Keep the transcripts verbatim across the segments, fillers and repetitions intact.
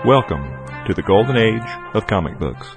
Welcome to the Golden Age of Comic Books.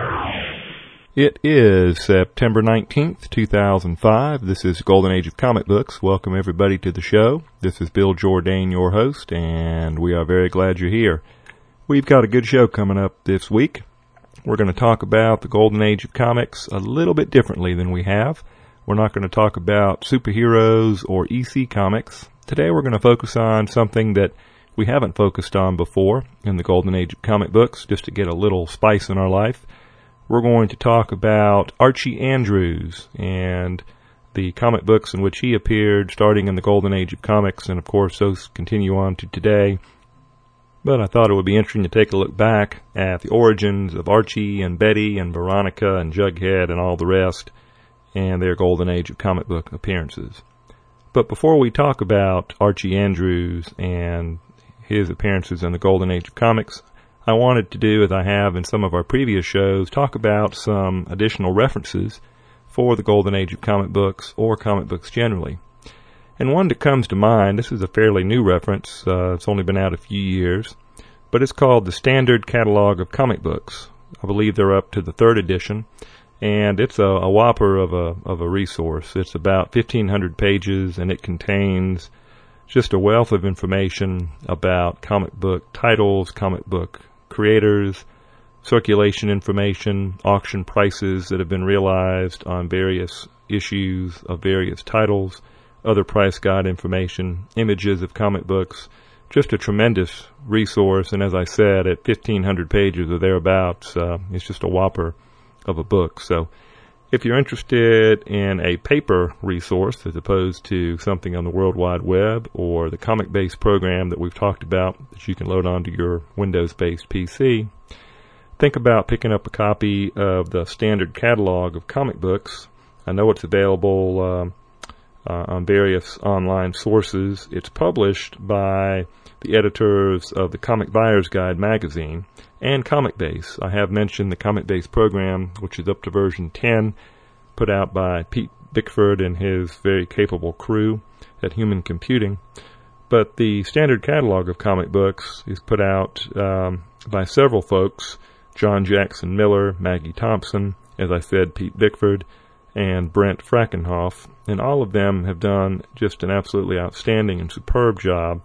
It is September nineteenth, two thousand five. This is Golden Age of Comic Books. Welcome everybody to the show. This is Bill Jourdain, your host, and we are very glad you're here. We've got a good show coming up this week. We're going to talk about the Golden Age of Comics a little bit differently than we have. We're not going to talk about superheroes or E C comics. Today we're going to focus on something that we haven't focused on before in the Golden Age of Comic Books, just to get a little spice in our life. We're going to talk about Archie Andrews and the comic books in which he appeared starting in the Golden Age of Comics, and of course those continue on to today. But I thought it would be interesting to take a look back at the origins of Archie and Betty and Veronica and Jughead and all the rest and their Golden Age of Comic Book appearances. But before we talk about Archie Andrews and his appearances in the Golden Age of Comics, I wanted to do, as I have in some of our previous shows, talk about some additional references for the Golden Age of Comic Books or comic books generally. And one that comes to mind, this is a fairly new reference, uh, it's only been out a few years, but it's called the Standard Catalog of Comic Books. I believe they're up to the third edition, and it's a, a whopper of a, of a resource. It's about fifteen hundred pages, and it contains just a wealth of information about comic book titles, comic book creators, circulation information, auction prices that have been realized on various issues of various titles, other price guide information, images of comic books. Just a tremendous resource, and as I said, at fifteen hundred pages or thereabouts, uh, it's just a whopper of a book. So if you're interested in a paper resource as opposed to something on the World Wide Web or the comic-based program that we've talked about that you can load onto your Windows-based P C, think about picking up a copy of the Standard Catalog of Comic Books. I know it's available um, uh, on various online sources. It's published by the editors of the Comic Buyer's Guide magazine and Comic Base. I have mentioned the Comic Base program, which is up to version ten, put out by Pete Bickford and his very capable crew at Human Computing. But the Standard Catalog of Comic Books is put out um, by several folks: John Jackson Miller, Maggie Thompson, as I said, Pete Bickford, and Brent Frackenhoff. And all of them have done just an absolutely outstanding and superb job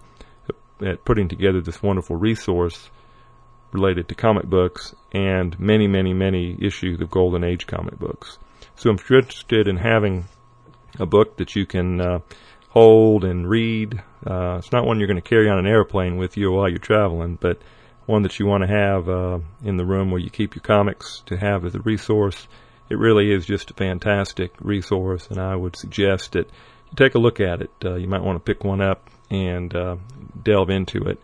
at putting together this wonderful resource related to comic books and many, many, many issues of Golden Age comic books. So if you're interested in having a book that you can uh, hold and read, uh, it's not one you're going to carry on an airplane with you while you're traveling, but one that you want to have uh, in the room where you keep your comics to have as a resource. It really is just a fantastic resource, and I would suggest that you take a look at it. Uh, you might want to pick one up and uh, delve into it.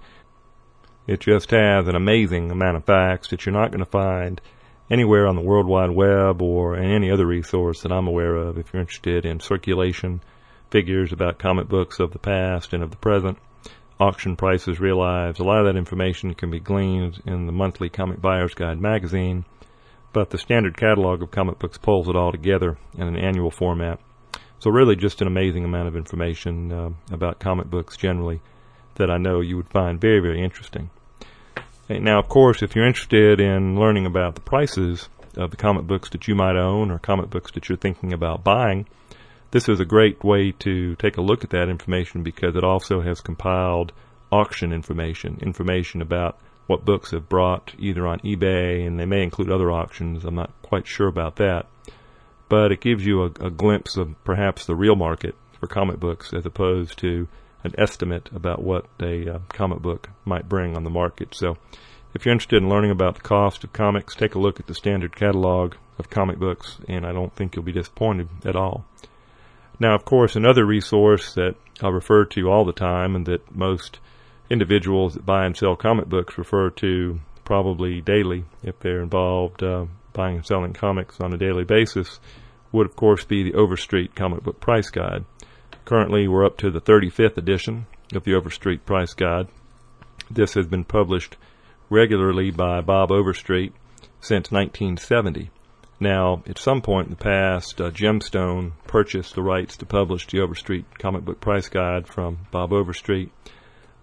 It just has an amazing amount of facts that you're not going to find anywhere on the World Wide Web or in any other resource that I'm aware of. If you're interested in circulation figures about comic books of the past and of the present, auction prices realized, a lot of that information can be gleaned in the monthly Comic Buyer's Guide magazine, but the Standard Catalog of Comic Books pulls it all together in an annual format. So really just an amazing amount of information uh, about comic books generally that I know you would find very, very interesting. Now, of course, if you're interested in learning about the prices of the comic books that you might own or comic books that you're thinking about buying, this is a great way to take a look at that information because it also has compiled auction information, information about what books have brought either on eBay, and they may include other auctions. I'm not quite sure about that. But it gives you a, a glimpse of perhaps the real market for comic books as opposed to an estimate about what a uh, comic book might bring on the market. So if you're interested in learning about the cost of comics, take a look at the Standard Catalog of Comic Books, and I don't think you'll be disappointed at all. Now, of course, another resource that I refer to all the time and that most individuals that buy and sell comic books refer to probably daily if they're involved uh, buying and selling comics on a daily basis would, of course, be the Overstreet Comic Book Price Guide. Currently, we're up to the thirty-fifth edition of the Overstreet Price Guide. This has been published regularly by Bob Overstreet since nineteen seventy. Now, at some point in the past, uh, Gemstone purchased the rights to publish the Overstreet Comic Book Price Guide from Bob Overstreet,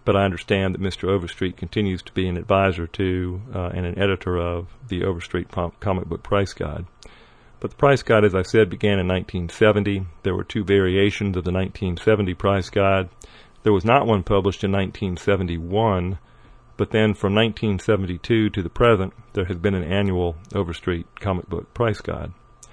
but I understand that Mister Overstreet continues to be an advisor to uh, and an editor of the Overstreet Comic Book Price Guide. But the Price Guide, as I said, began in nineteen seventy. There were two variations of the nineteen seventy Price Guide. There was not one published in nineteen seventy-one, but then from nineteen seventy-two to the present, there has been an annual Overstreet Comic Book Price Guide.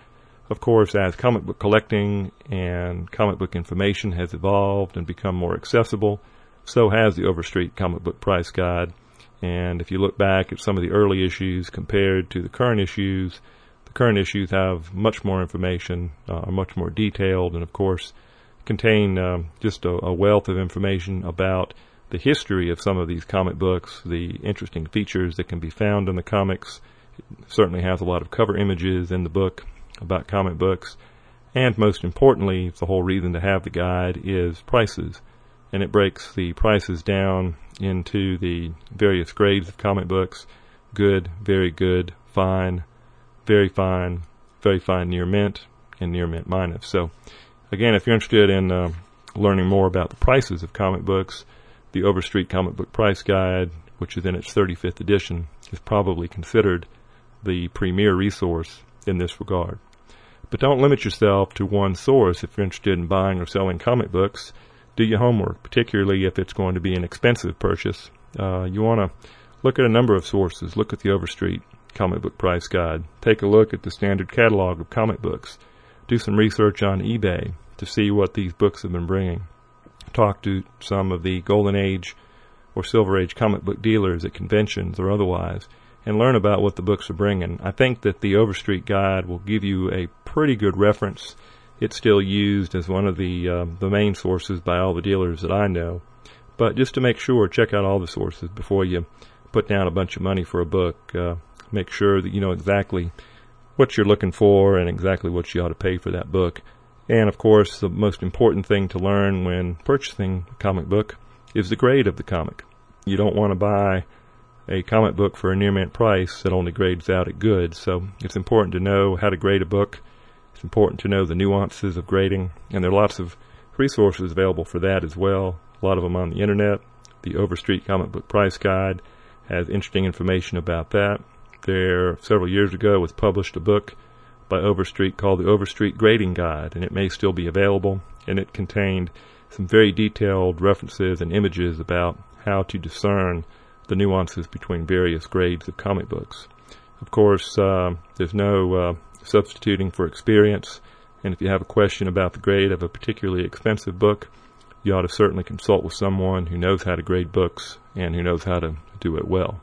Of course, as comic book collecting and comic book information has evolved and become more accessible, so has the Overstreet Comic Book Price Guide. And if you look back at some of the early issues compared to the current issues, the current issues have much more information, uh, are much more detailed, and of course contain um, just a, a wealth of information about the history of some of these comic books, the interesting features that can be found in the comics. It certainly has a lot of cover images in the book about comic books, and most importantly, the whole reason to have the guide is prices, and it breaks the prices down into the various grades of comic books: good, very good, fine, very fine, very fine near mint, and near mint minus. So again, if you're interested in uh, learning more about the prices of comic books, the Overstreet Comic Book Price Guide, which is in its thirty-fifth edition, is probably considered the premier resource in this regard. But don't limit yourself to one source if you're interested in buying or selling comic books. Do your homework, particularly if it's going to be an expensive purchase. Uh, you want to look at a number of sources. Look at the Overstreet Comic Book Price Guide. Take a look at the standard catalog of comic books. Do some research on eBay to see what these books have been bringing. Talk to some of the Golden Age or Silver Age comic book dealers at conventions or otherwise, and learn about what the books are bringing. I think that the Overstreet Guide will give you a pretty good reference. It's still used as one of the uh, the main sources by all the dealers that I know. But just to make sure, check out all the sources before you put down a bunch of money for a book. Uh, make sure that you know exactly what you're looking for and exactly what you ought to pay for that book. And of course, the most important thing to learn when purchasing a comic book is the grade of the comic. You don't want to buy a comic book for a near mint price that only grades out at good. So it's important to know how to grade a book. It's important to know the nuances of grading, and there are lots of resources available for that as well. A lot of them on the internet. The Overstreet Comic Book Price Guide has interesting information about that. There, several years ago, was published a book by Overstreet called the Overstreet Grading Guide, and it may still be available, and it contained some very detailed references and images about how to discern the nuances between various grades of comic books. Of course, uh, there's no uh, substituting for experience, and if you have a question about the grade of a particularly expensive book, you ought to certainly consult with someone who knows how to grade books and who knows how to do it well.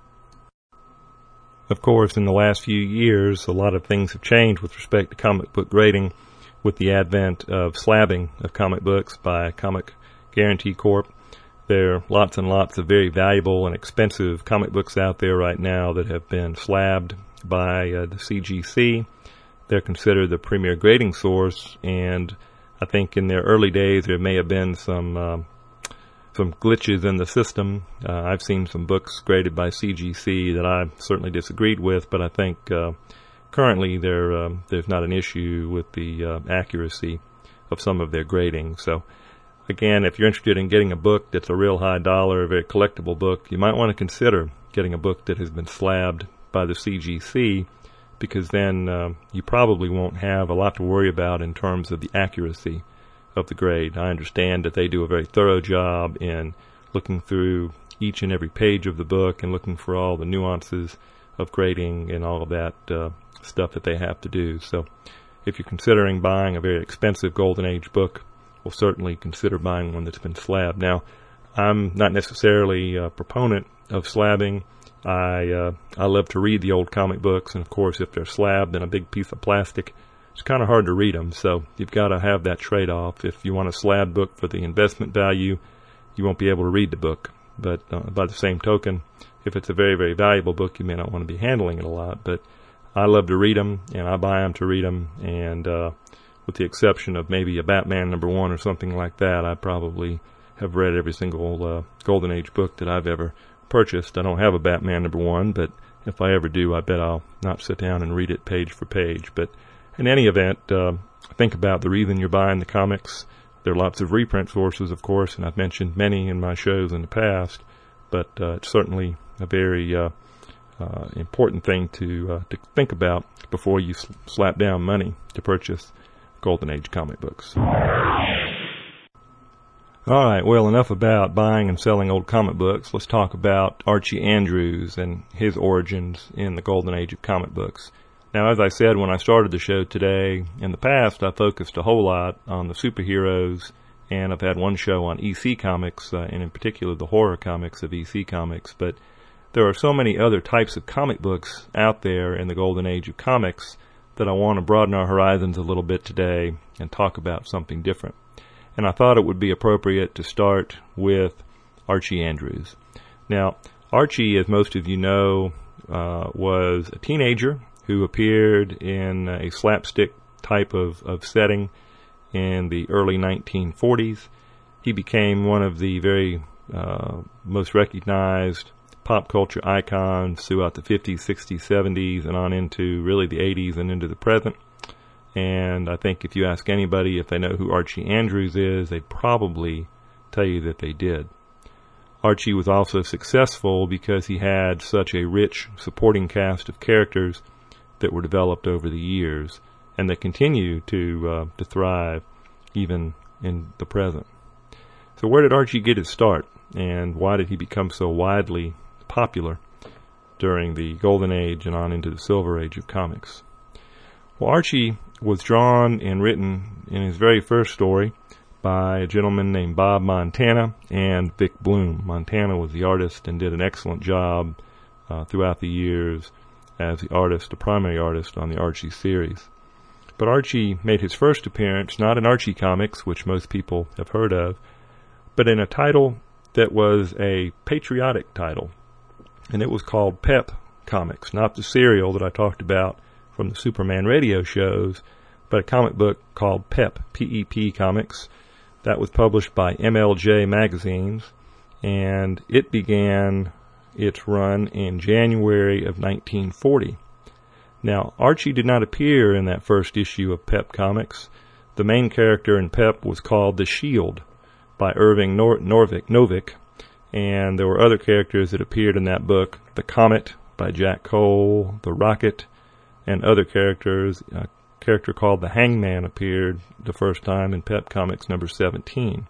Of course, in the last few years, a lot of things have changed with respect to comic book grading with the advent of slabbing of comic books by Comic Guarantee Corp. There are lots and lots of very valuable and expensive comic books out there right now that have been slabbed by uh, the C G C. They're considered the premier grading source, and I think in their early days there may have been some uh, some glitches in the system. Uh, I've seen some books graded by C G C that I certainly disagreed with, but I think uh, currently there uh, there's not an issue with the uh, accuracy of some of their grading. So again, if you're interested in getting a book that's a real high dollar, a very collectible book, you might want to consider getting a book that has been slabbed by the C G C, because then uh, you probably won't have a lot to worry about in terms of the accuracy of the grade. I understand that they do a very thorough job in looking through each and every page of the book and looking for all the nuances of grading and all of that uh, stuff that they have to do. So if you're considering buying a very expensive Golden Age book, we'll certainly consider buying one that's been slabbed. Now, I'm not necessarily a proponent of slabbing. I uh, I love to read the old comic books, and of course if they're slabbed in a big piece of plastic, it's kind of hard to read them, so you've got to have that trade-off. If you want a slab book for the investment value, you won't be able to read the book. But uh, by the same token, if it's a very, very valuable book, you may not want to be handling it a lot. But I love to read them, and I buy them to read them, and uh, with the exception of maybe a Batman number one or something like that, I probably have read every single uh, Golden Age book that I've ever purchased. I don't have a Batman number one, but if I ever do, I bet I'll not sit down and read it page for page. But in any event, uh, think about the reason you're buying the comics. There are lots of reprint sources, of course, and I've mentioned many in my shows in the past, but uh, it's certainly a very uh, uh, important thing to uh, to think about before you sl- slap down money to purchase Golden Age comic books. All right, well, enough about buying and selling old comic books. Let's talk about Archie Andrews and his origins in the Golden Age of comic books. Now, as I said when I started the show today, in the past I focused a whole lot on the superheroes, and I've had one show on E C Comics, uh, and in particular the horror comics of E C Comics, but there are so many other types of comic books out there in the Golden Age of comics that I want to broaden our horizons a little bit today and talk about something different. And I thought it would be appropriate to start with Archie Andrews. Now, Archie, as most of you know, uh, was a teenager who appeared in a slapstick type of, of setting in the early nineteen forties. He became one of the very uh, most recognized pop culture icons throughout the fifties, sixties, seventies, and on into really the eighties and into the present. And I think if you ask anybody if they know who Archie Andrews is, they'd probably tell you that they did. Archie was also successful because he had such a rich supporting cast of characters that were developed over the years, and that continue to uh, to thrive even in the present. So where did Archie get his start, and why did he become so widely popular during the Golden Age and on into the Silver Age of comics? Well, Archie was drawn and written in his very first story by a gentleman named Bob Montana and Vic Bloom. Montana was the artist and did an excellent job uh, throughout the years as the artist, the primary artist on the Archie series. But Archie made his first appearance not in Archie Comics, which most people have heard of, but in a title that was a patriotic title, and it was called Pep Comics, not the serial that I talked about from the Superman radio shows, but a comic book called Pep, P E P Comics. That was published by M L J Magazines, and it began its run in January of nineteen forty. Now, Archie did not appear in that first issue of Pep Comics. The main character in Pep was called The Shield by Irving Nor- Norvik, Novick, and there were other characters that appeared in that book. The Comet by Jack Cole, The Rocket, and other characters. A character called the Hangman appeared the first time in Pep Comics number seventeen.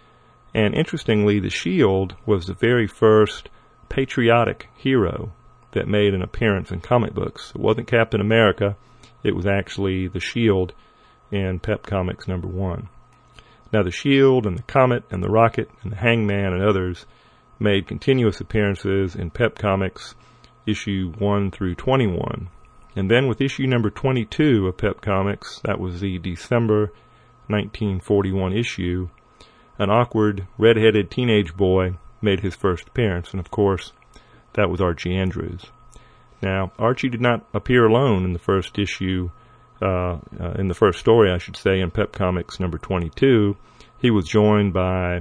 And interestingly, the Shield was the very first patriotic hero that made an appearance in comic books. It wasn't Captain America, it was actually the Shield in Pep Comics number one. Now the Shield and the Comet and the Rocket and the Hangman and others made continuous appearances in Pep Comics issue one through twenty-one. And then with issue number twenty-two of Pep Comics, that was the December nineteen forty-one issue, an awkward, red-headed teenage boy made his first appearance, and of course, that was Archie Andrews. Now, Archie did not appear alone in the first issue, uh, uh, in the first story, I should say, in Pep Comics number twenty-two. He was joined by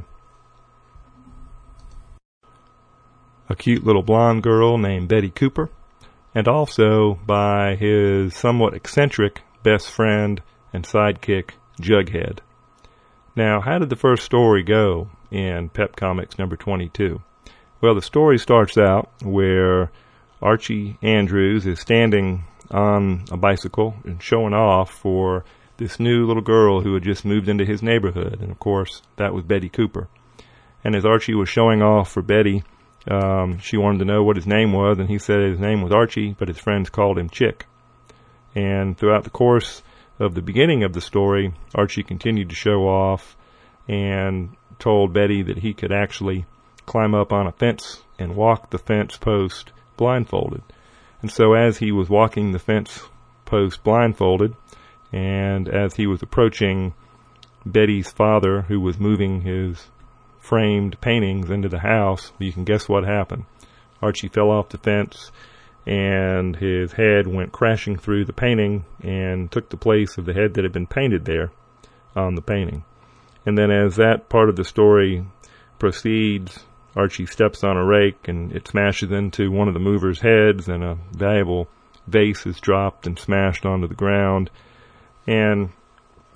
a cute little blonde girl named Betty Cooper, and also by his somewhat eccentric best friend and sidekick, Jughead. Now, how did the first story go in Pep Comics number twenty-two? Well, the story starts out where Archie Andrews is standing on a bicycle and showing off for this new little girl who had just moved into his neighborhood, and of course, that was Betty Cooper. And as Archie was showing off for Betty, Um, she wanted to know what his name was, and he said his name was Archie, but his friends called him Chick. And throughout the course of the beginning of the story, Archie continued to show off and told Betty that he could actually climb up on a fence and walk the fence post blindfolded. And so as he was walking the fence post blindfolded, and as he was approaching Betty's father, who was moving his framed paintings into the house, you can guess what happened. Archie fell off the fence, and his head went crashing through the painting and took the place of the head that had been painted there on the painting. And then as that part of the story proceeds, Archie steps on a rake and it smashes into one of the movers' heads, and a valuable vase is dropped and smashed onto the ground. And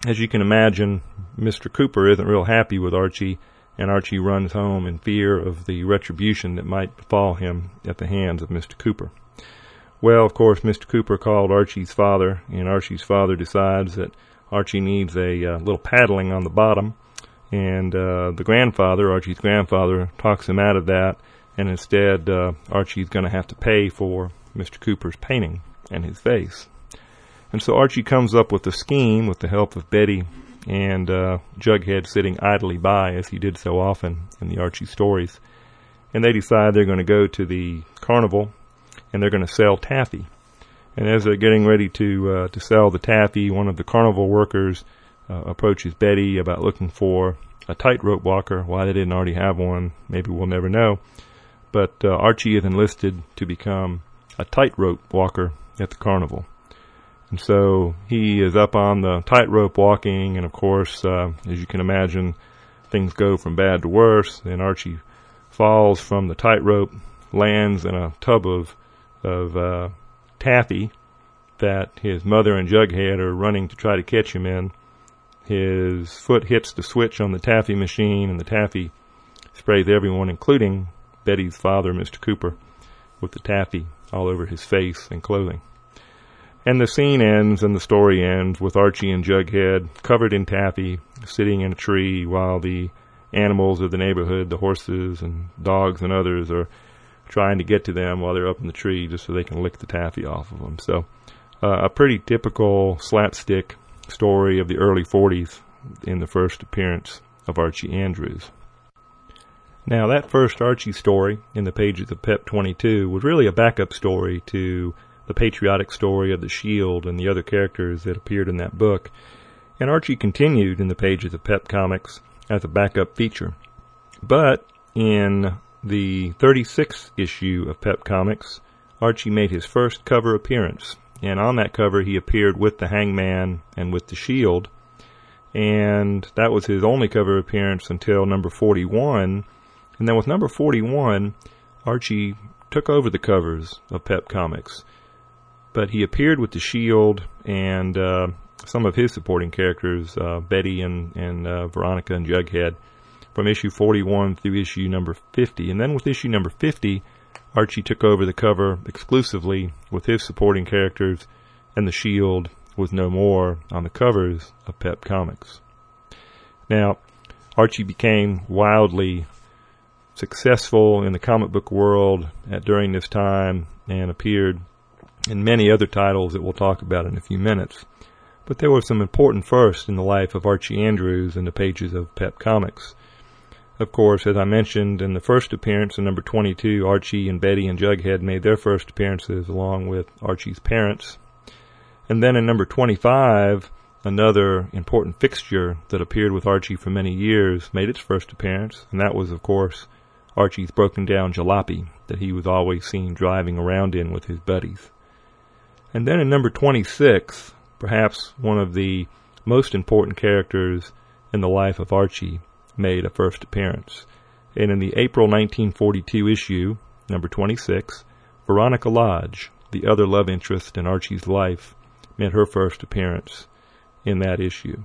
as you can imagine, Mister Cooper isn't real happy with Archie, and Archie runs home in fear of the retribution that might befall him at the hands of Mister Cooper. Well, of course, Mister Cooper called Archie's father, and Archie's father decides that Archie needs a uh, little paddling on the bottom, and uh, the grandfather, Archie's grandfather, talks him out of that, and instead uh, Archie's going to have to pay for Mister Cooper's painting and his face. And so Archie comes up with a scheme with the help of Betty and uh, Jughead sitting idly by, as he did so often in the Archie stories. And they decide they're going to go to the carnival, and they're going to sell taffy. And as they're getting ready to uh, to sell the taffy, one of the carnival workers uh, approaches Betty about looking for a tightrope walker. Why they didn't already have one, maybe we'll never know. But uh, Archie is enlisted to become a tightrope walker at the carnival. And so he is up on the tightrope walking, and of course, uh, as you can imagine, things go from bad to worse. Then Archie falls from the tightrope, lands in a tub of of uh, taffy that his mother and Jughead are running to try to catch him in. His foot hits the switch on the taffy machine, and the taffy sprays everyone, including Betty's father, Mister Cooper, with the taffy all over his face and clothing. And the scene ends, and the story ends with Archie and Jughead covered in taffy, sitting in a tree while the animals of the neighborhood, the horses and dogs and others, are trying to get to them while they're up in the tree just so they can lick the taffy off of them. So uh, a pretty typical slapstick story of the early forties in the first appearance of Archie Andrews. Now, that first Archie story in the pages of Pep twenty-two was really a backup story to the patriotic story of the Shield and the other characters that appeared in that book. And Archie continued in the pages of Pep Comics as a backup feature. But in the thirty-sixth issue of Pep Comics, Archie made his first cover appearance. And on that cover, he appeared with the Hangman and with the Shield. And that was his only cover appearance until number forty-one. And then with number forty-one, Archie took over the covers of Pep Comics. But he appeared with the Shield and uh, some of his supporting characters, uh, Betty and, and uh, Veronica and Jughead, from issue forty-one through issue number fifty. And then with issue number fifty, Archie took over the cover exclusively with his supporting characters, and the Shield was no more on the covers of Pep Comics. Now, Archie became wildly successful in the comic book world at, during this time, and appeared in many other titles that we'll talk about in a few minutes. But there were some important firsts in the life of Archie Andrews in the pages of Pep Comics. Of course, as I mentioned in the first appearance in number twenty-two, Archie and Betty and Jughead made their first appearances along with Archie's parents. And then in number twenty-five, another important fixture that appeared with Archie for many years made its first appearance, and that was, of course, Archie's broken down jalopy that he was always seen driving around in with his buddies. And then in number twenty-six, perhaps one of the most important characters in the life of Archie made a first appearance. And in the April nineteen forty-two issue, number twenty-six, Veronica Lodge, the other love interest in Archie's life, made her first appearance in that issue.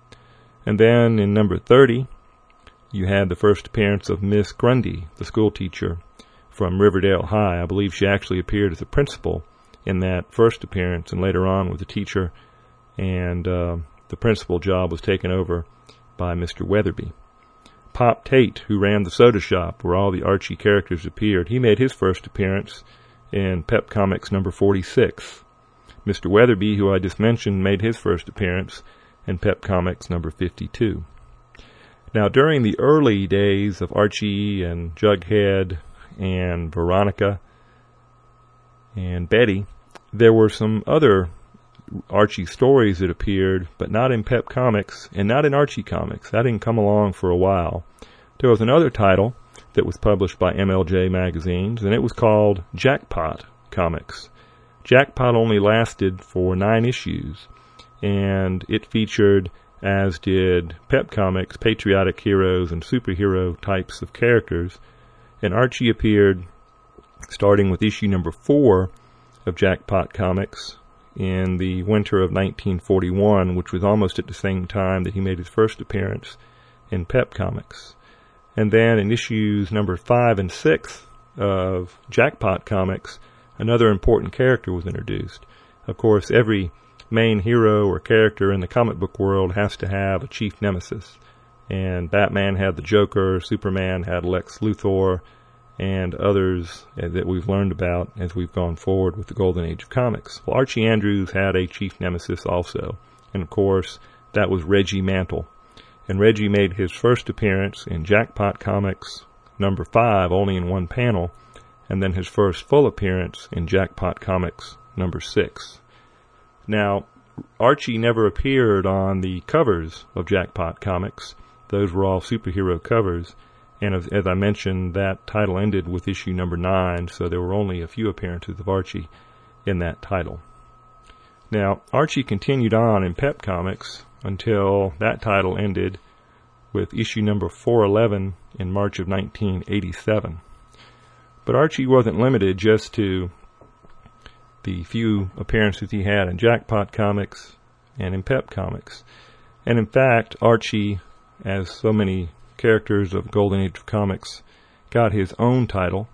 And then in number thirty, you had the first appearance of Miss Grundy, the school teacher from Riverdale High. I believe she actually appeared as a principal in that first appearance, and later on was a teacher, and uh, the principal job was taken over by Mister Weatherby. Pop Tate, who ran the soda shop where all the Archie characters appeared, he made his first appearance in Pep Comics number forty-six. Mister Weatherby, who I just mentioned, made his first appearance in Pep Comics number fifty-two. Now, during the early days of Archie and Jughead and Veronica and Betty, there were some other Archie stories that appeared, but not in Pep Comics and not in Archie Comics. That didn't come along for a while. There was another title that was published by M L J Magazines, and it was called Jackpot Comics. Jackpot only lasted for nine issues, and it featured, as did Pep Comics, patriotic heroes and superhero types of characters. And Archie appeared starting with issue number four of Jackpot Comics in the winter of nineteen forty-one, which was almost at the same time that he made his first appearance in Pep Comics. And then in issues number five and six of Jackpot Comics, another important character was introduced. Of course, every main hero or character in the comic book world has to have a chief nemesis. And Batman had the Joker, Superman had Lex Luthor, and others that we've learned about as we've gone forward with the Golden Age of Comics. Well, Archie Andrews had a chief nemesis also, and of course, that was Reggie Mantle. And Reggie made his first appearance in Jackpot Comics number five, only in one panel, and then his first full appearance in Jackpot Comics number six. Now, Archie never appeared on the covers of Jackpot Comics. Those were all superhero covers. And as, as I mentioned, that title ended with issue number nine, so there were only a few appearances of Archie in that title. Now, Archie continued on in Pep Comics until that title ended with issue number four eleven in March of nineteen eighty-seven. But Archie wasn't limited just to the few appearances he had in Jackpot Comics and in Pep Comics. And in fact, Archie, as so many characters of Golden Age of Comics, got his own title.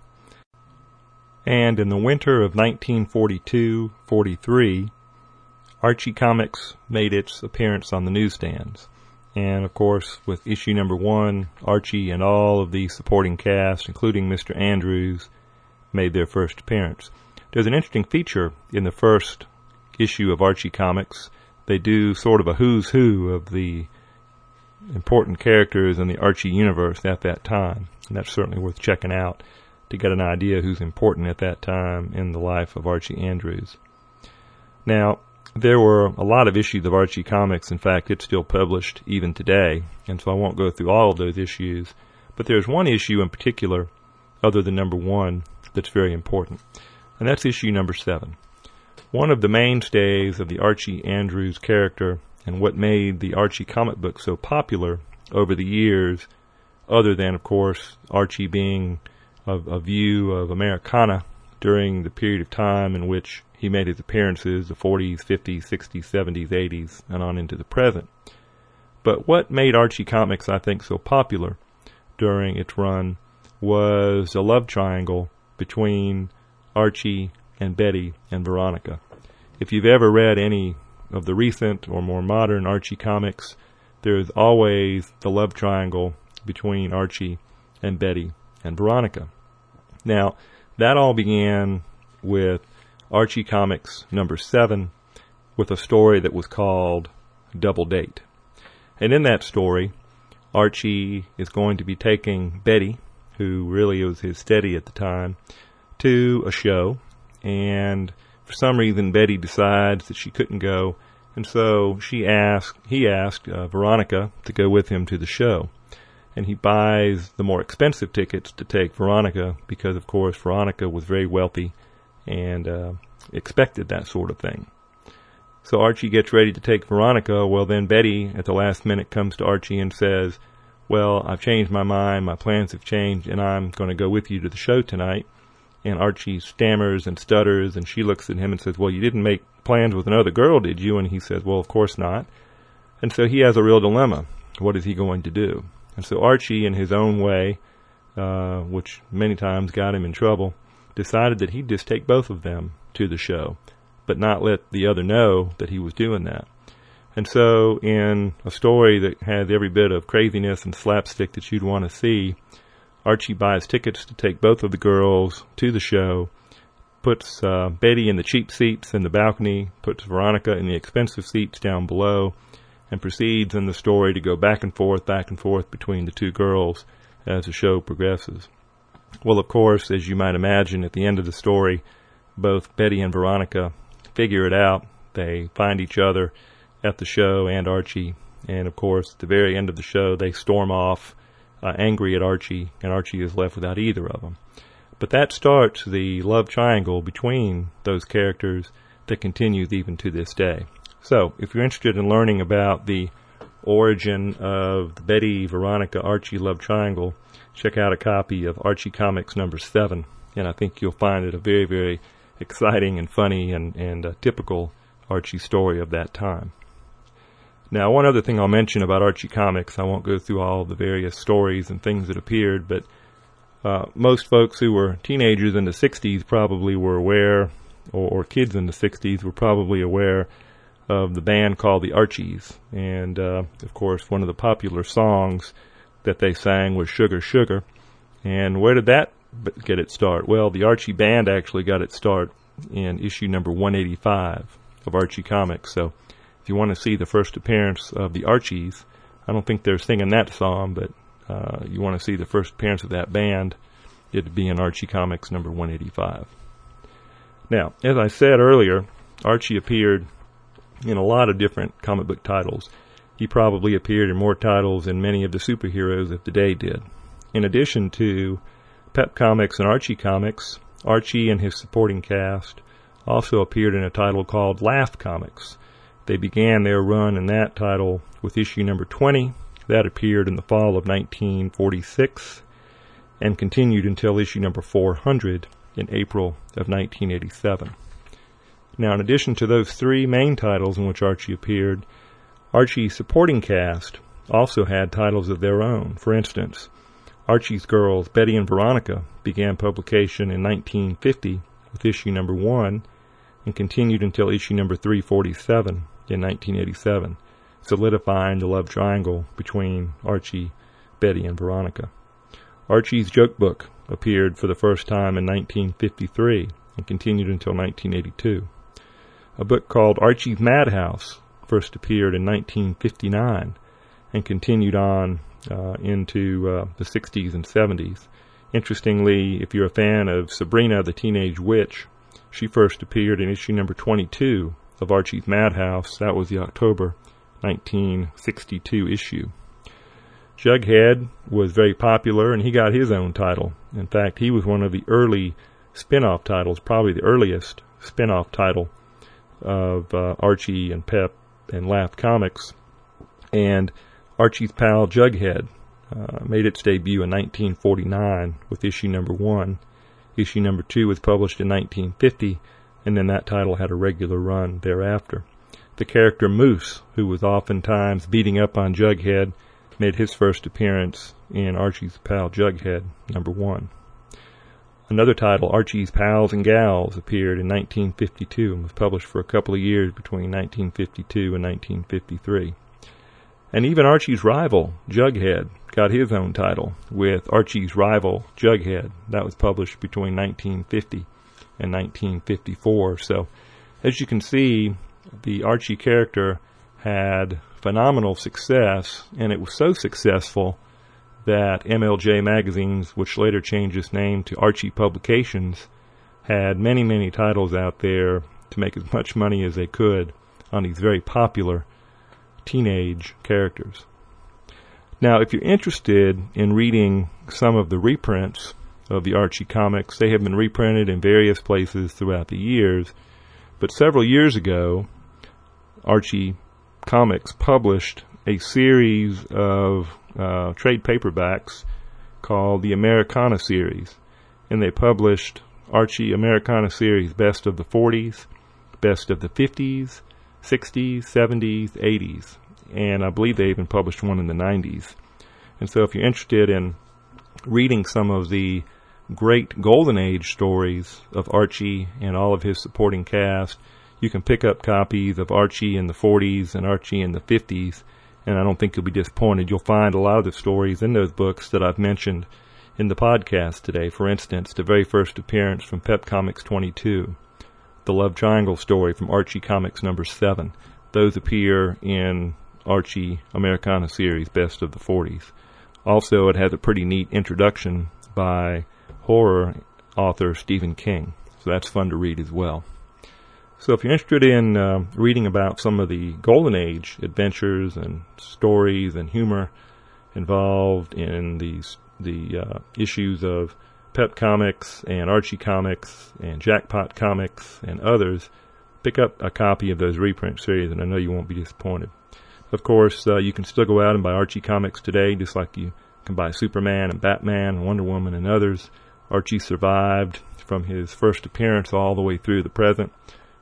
And in the winter of nineteen forty-two forty-three, Archie Comics made its appearance on the newsstands. And of course, with issue number one, Archie and all of the supporting cast, including Mister Andrews, made their first appearance. There's an interesting feature in the first issue of Archie Comics. They do sort of a who's who of the important characters in the Archie universe at that time. And that's certainly worth checking out to get an idea who's important at that time in the life of Archie Andrews. Now, there were a lot of issues of Archie Comics. In fact, it's still published even today, and so I won't go through all of those issues. But there's one issue in particular, other than number one, that's very important, and that's issue number seven. One of the mainstays of the Archie Andrews character and what made the Archie comic book so popular over the years, other than, of course, Archie being a, a view of Americana during the period of time in which he made his appearances, the forties, fifties, sixties, seventies, eighties, and on into the present. But what made Archie Comics, I think, so popular during its run was the love triangle between Archie and Betty and Veronica. If you've ever read any of the recent or more modern Archie comics, there's always the love triangle between Archie and Betty and Veronica. Now, that all began with Archie Comics number seven, with a story that was called Double Date. And in that story, Archie is going to be taking Betty, who really was his steady at the time, to a show, and for some reason Betty decides that she couldn't go, and so she asked, he asked uh, Veronica to go with him to the show. And he buys the more expensive tickets to take Veronica because, of course, Veronica was very wealthy and uh, expected that sort of thing. So Archie gets ready to take Veronica. Well, then Betty, at the last minute, comes to Archie and says, well, I've changed my mind, my plans have changed, and I'm going to go with you to the show tonight. And Archie stammers and stutters, and she looks at him and says, well, you didn't make plans with another girl, did you? And he says, well, of course not. And so he has a real dilemma. What is he going to do? And so Archie, in his own way, uh, which many times got him in trouble, decided that he'd just take both of them to the show, but not let the other know that he was doing that. And so in a story that has every bit of craziness and slapstick that you'd want to see, Archie buys tickets to take both of the girls to the show, puts uh, Betty in the cheap seats in the balcony, puts Veronica in the expensive seats down below, and proceeds in the story to go back and forth, back and forth between the two girls as the show progresses. Well, of course, as you might imagine, at the end of the story, both Betty and Veronica figure it out. They find each other at the show and Archie, and of course, at the very end of the show, they storm off, uh, angry at Archie, and Archie is left without either of them. But that starts the love triangle between those characters that continues even to this day. So, if you're interested in learning about the origin of the Betty, Veronica, Archie love triangle, check out a copy of Archie Comics number seven, and I think you'll find it a very, very exciting and funny and, and uh, typical Archie story of that time. Now, one other thing I'll mention about Archie Comics, I won't go through all the various stories and things that appeared, but uh, most folks who were teenagers in the sixties probably were aware, or, or kids in the sixties were probably aware of the band called the Archies. And, uh, of course, one of the popular songs that they sang was Sugar, Sugar. And where did that get its start? Well, the Archie band actually got its start in issue number one eighty-five of Archie Comics. So if you want to see the first appearance of the Archies, I don't think they're singing that song, but uh, you want to see the first appearance of that band, it'd be in Archie Comics number one eighty-five. Now, as I said earlier, Archie appeared in a lot of different comic book titles. He probably appeared in more titles than many of the superheroes of the day did. In addition to Pep Comics and Archie Comics, Archie and his supporting cast also appeared in a title called Laugh Comics. They began their run in that title with issue number twenty. That appeared in the fall of nineteen forty-six and continued until issue number four hundred in April of nineteen eighty-seven. Now, in addition to those three main titles in which Archie appeared, Archie's supporting cast also had titles of their own. For instance, Archie's girls, Betty and Veronica, began publication in nineteen fifty with issue number one and continued until issue number three forty-seven in nineteen eighty-seven, solidifying the love triangle between Archie, Betty, and Veronica. Archie's joke book appeared for the first time in nineteen fifty-three and continued until nineteen eighty-two. A book called Archie's Madhouse first appeared in nineteen fifty-nine and continued on uh, into uh, the sixties and seventies. Interestingly, if you're a fan of Sabrina the Teenage Witch, she first appeared in issue number twenty-two of Archie's Madhouse. That was the October nineteen sixty-two issue. Jughead was very popular, and he got his own title. In fact, he was one of the early spin-off titles, probably the earliest spin-off title of uh, Archie and Pep and Laugh Comics. And Archie's pal Jughead uh, made its debut in nineteen forty-nine with issue number one. Issue number two was published in nineteen fifty, and then that title had a regular run thereafter. The character Moose, who was oftentimes beating up on Jughead, made his first appearance in Archie's Pal Jughead, number one. Another title, Archie's Pals and Gals, appeared in nineteen fifty-two and was published for a couple of years between nineteen fifty-two and nineteen fifty-three. And even Archie's rival, Jughead, got his own title with Archie's Rival, Jughead. That was published between nineteen fifty and nineteen fifty-four. So, as you can see, the Archie character had phenomenal success, and it was so successful that M L J Magazines, which later changed its name to Archie Publications, had many, many titles out there to make as much money as they could on these very popular teenage characters. Now, if you're interested in reading some of the reprints of the Archie comics, they have been reprinted in various places throughout the years, but several years ago, Archie Comics published a series of uh, trade paperbacks called the Americana series, and they published Archie Americana series Best of the forties, Best of the fifties, sixties, seventies, eighties, and I believe they even published one in the nineties. And so if you're interested in reading some of the great Golden Age stories of Archie and all of his supporting cast, you can pick up copies of Archie in the forties and Archie in the fifties, and I don't think you'll be disappointed. You'll find a lot of the stories in those books that I've mentioned in the podcast today. For instance, the very first appearance from Pep Comics twenty-two, the Love Triangle story from Archie Comics number seven. Those appear in Archie Americana series Best of the forties. Also, it has a pretty neat introduction by horror author Stephen King, so that's fun to read as well. So if you're interested in uh, reading about some of the Golden Age adventures and stories and humor involved in these the uh, issues of Pep Comics and Archie Comics and Jackpot Comics and others, pick up a copy of those reprint series, and I know you won't be disappointed. Of course, uh, you can still go out and buy Archie Comics today, just like you can buy Superman and Batman and Wonder Woman and others. Archie survived from his first appearance all the way through the present.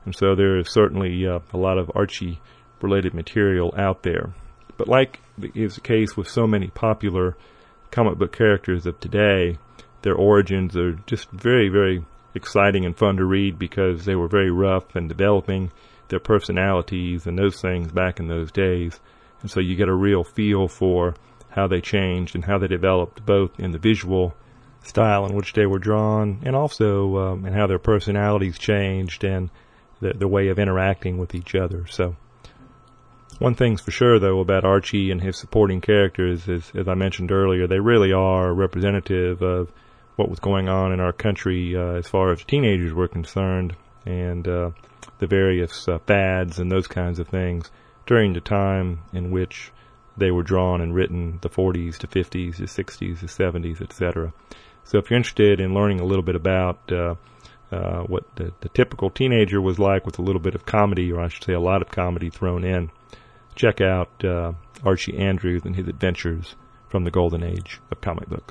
And so there is certainly uh, a lot of Archie-related material out there. But like is the case with so many popular comic book characters of today, their origins are just very, very exciting and fun to read because they were very rough and developing their personalities and those things back in those days. And so you get a real feel for how they changed and how they developed both in the visual style in which they were drawn and also um, in how their personalities changed and the, the way of interacting with each other. So one thing's for sure, though, about Archie and his supporting characters is, as I mentioned earlier, they really are representative of what was going on in our country uh, as far as teenagers were concerned and uh, the various uh, fads and those kinds of things during the time in which they were drawn and written, the forties to fifties to sixties to seventies, et cetera. So if you're interested in learning a little bit about uh, uh, what the, the typical teenager was like with a little bit of comedy, or I should say a lot of comedy thrown in, check out uh, Archie Andrews and his adventures from the golden age of comic books.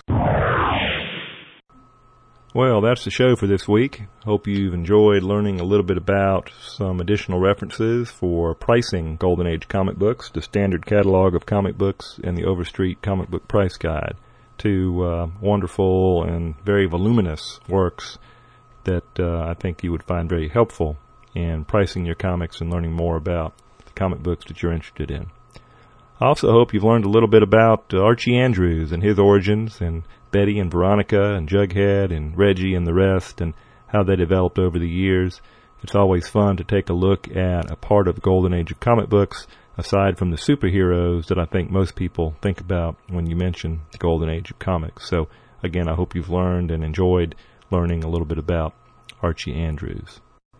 Well, that's the show for this week. Hope you've enjoyed learning a little bit about some additional references for pricing Golden Age comic books, the standard catalog of comic books, and the Overstreet Comic Book Price Guide. Two uh, wonderful and very voluminous works that uh, I think you would find very helpful in pricing your comics and learning more about the comic books that you're interested in. I also hope you've learned a little bit about uh, Archie Andrews and his origins, and Betty and Veronica and Jughead and Reggie and the rest, and how they developed over the years. It's always fun to take a look at a part of the golden age of comic books aside from the superheroes that I think most people think about when you mention the golden age of comics. So again, I hope you've learned and enjoyed learning a little bit about Archie Andrews.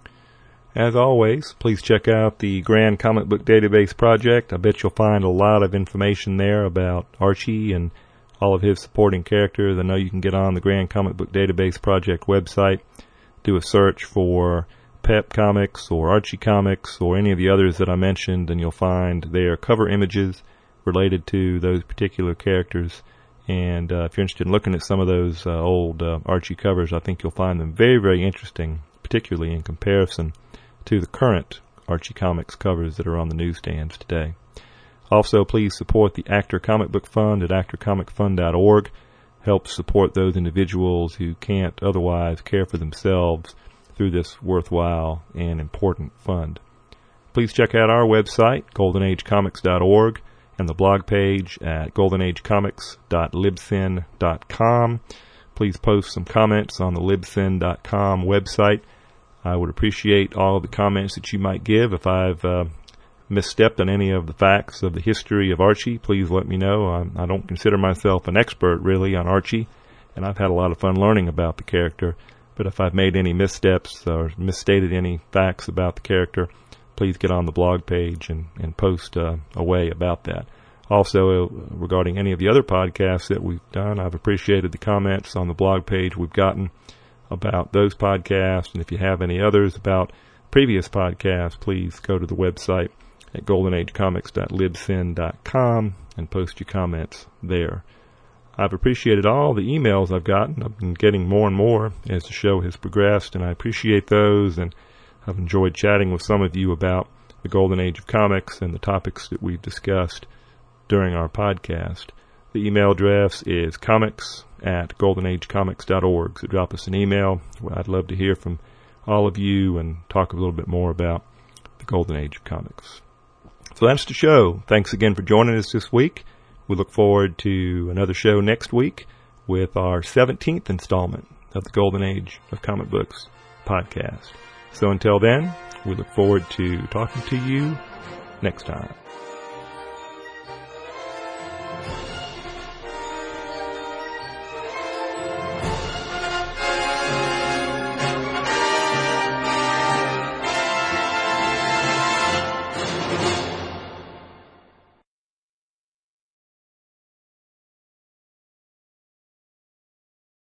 As always, please check out the Grand Comic Book Database Project. I bet you'll find a lot of information there about Archie and all of his supporting characters. I know you can get on the Grand Comic Book Database Project website, do a search for Pep Comics or Archie Comics or any of the others that I mentioned, and you'll find their cover images related to those particular characters. And uh, if you're interested in looking at some of those uh, old uh, Archie covers, I think you'll find them very, very interesting, particularly in comparison to the current Archie Comics covers that are on the newsstands today. Also, please support the Actor Comic Book Fund at actor comic fund dot org. Help support those individuals who can't otherwise care for themselves through this worthwhile and important fund. Please check out our website, golden age comics dot org, and the blog page at golden age comics dot libsyn dot com. Please post some comments on the libsyn dot com website. I would appreciate all of the comments that you might give. If I've uh, misstepped on any of the facts of the history of Archie, please let me know. I'm, I don't consider myself an expert, really, on Archie, and I've had a lot of fun learning about the character. But if I've made any missteps or misstated any facts about the character, please get on the blog page and, and post uh, away about that. Also, uh, regarding any of the other podcasts that we've done, I've appreciated the comments on the blog page we've gotten about those podcasts. And if you have any others about previous podcasts, please go to the website at golden age comics dot libsyn dot com and post your comments there. I've appreciated all the emails I've gotten. I've been getting more and more as the show has progressed, and I appreciate those, and I've enjoyed chatting with some of you about the golden age of comics and the topics that we've discussed during our podcast. The email address is comics at golden age comics dot org, so drop us an email. I'd love to hear from all of you and talk a little bit more about the golden age of comics. So that's the show. Thanks again for joining us this week. We look forward to another show next week with our seventeenth installment of the Golden Age of Comic Books podcast. So until then, we look forward to talking to you next time.